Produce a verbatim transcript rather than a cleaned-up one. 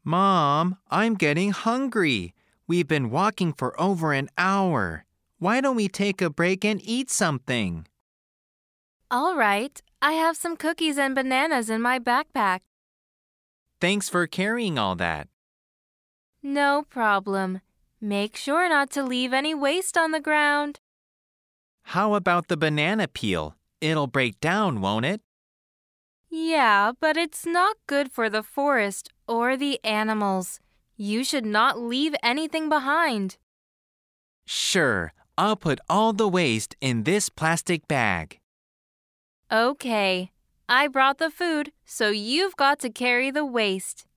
Mom, I'm getting hungry. We've been walking for over an hour. Why don't we take a break and eat something? All right, I have some cookies and bananas in my backpack. Thanks for carrying all that. No problem. Make sure not to leave any waste on the ground. How about the banana peel? It'll break down, won't it? Yeah, but it's not good for the forest or the animals. You should not leave anything behind. Sure, I'll put all the waste in this plastic bag. Okay, I brought the food, so you've got to carry the waste.